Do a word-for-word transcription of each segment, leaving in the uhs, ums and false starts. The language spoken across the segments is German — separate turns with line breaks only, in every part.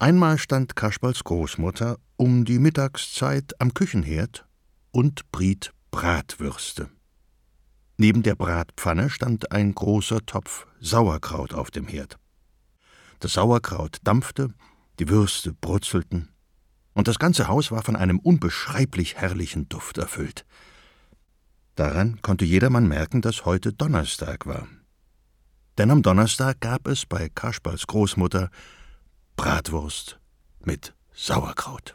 Einmal stand Kasperls Großmutter um die Mittagszeit am Küchenherd und briet Bratwürste. Neben der Bratpfanne stand ein großer Topf Sauerkraut auf dem Herd. Das Sauerkraut dampfte, die Würste brutzelten, und das ganze Haus war von einem unbeschreiblich herrlichen Duft erfüllt. Daran konnte jedermann merken, dass heute Donnerstag war. Denn am Donnerstag gab es bei Kasperls Großmutter Bratwurst mit Sauerkraut.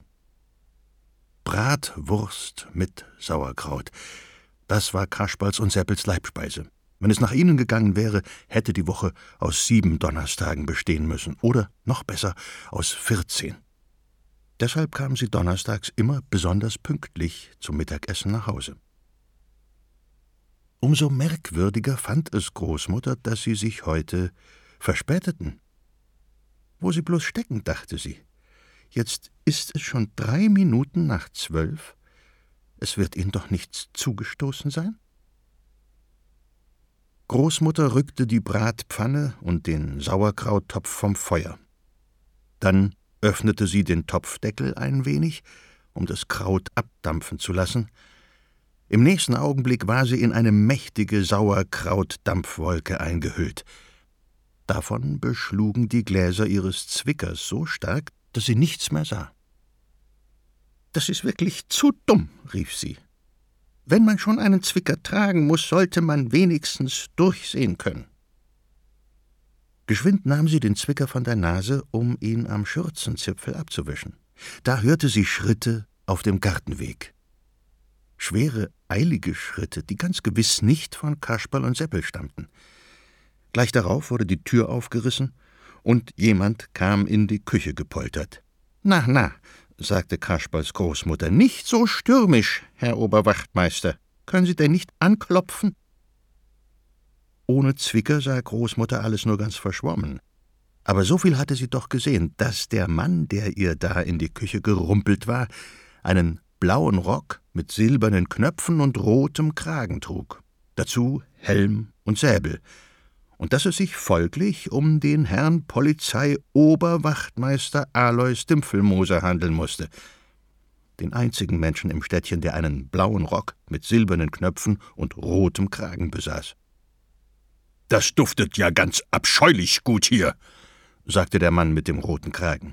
Bratwurst mit Sauerkraut, das war Kasperls und Seppels Leibspeise. Wenn es nach ihnen gegangen wäre, hätte die Woche aus sieben Donnerstagen bestehen müssen, oder noch besser, aus vierzehn. Deshalb kamen sie donnerstags immer besonders pünktlich zum Mittagessen nach Hause. Umso merkwürdiger fand es Großmutter, dass sie sich heute verspäteten. Wo sie bloß stecken, dachte sie. Jetzt ist es schon drei Minuten nach zwölf. Es wird ihnen doch nichts zugestoßen sein? Großmutter rückte die Bratpfanne und den Sauerkrauttopf vom Feuer. Dann öffnete sie den Topfdeckel ein wenig, um das Kraut abdampfen zu lassen. Im nächsten Augenblick war sie in eine mächtige Sauerkrautdampfwolke eingehüllt. Davon beschlugen die Gläser ihres Zwickers so stark, dass sie nichts mehr sah. »Das ist wirklich zu dumm«, rief sie. »Wenn man schon einen Zwicker tragen muss, sollte man wenigstens durchsehen können.« Geschwind nahm sie den Zwicker von der Nase, um ihn am Schürzenzipfel abzuwischen. Da hörte sie Schritte auf dem Gartenweg. Schwere, eilige Schritte, die ganz gewiss nicht von Kasperl und Seppel stammten. Gleich darauf wurde die Tür aufgerissen, und jemand kam in die Küche gepoltert. »Na, na«, sagte Kasperls Großmutter, »nicht so stürmisch, Herr Oberwachtmeister. Können Sie denn nicht anklopfen?« Ohne Zwicker sah Großmutter alles nur ganz verschwommen. Aber so viel hatte sie doch gesehen, dass der Mann, der ihr da in die Küche gerumpelt war, einen blauen Rock mit silbernen Knöpfen und rotem Kragen trug. Dazu Helm und Säbel. Und dass es sich folglich um den Herrn Polizei-Oberwachtmeister Alois Dimpfelmoser handeln musste. Den einzigen Menschen im Städtchen, der einen blauen Rock mit silbernen Knöpfen und rotem Kragen besaß. »Das duftet ja ganz abscheulich gut hier«, sagte der Mann mit dem roten Kragen.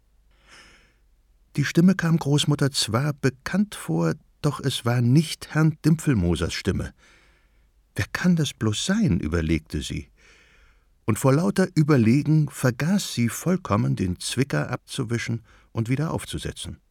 Die Stimme kam Großmutter zwar bekannt vor, doch es war nicht Herrn Dimpfelmosers Stimme. »Wer kann das bloß sein?«, überlegte sie. Und vor lauter Überlegen vergaß sie vollkommen, den Zwicker abzuwischen und wieder aufzusetzen.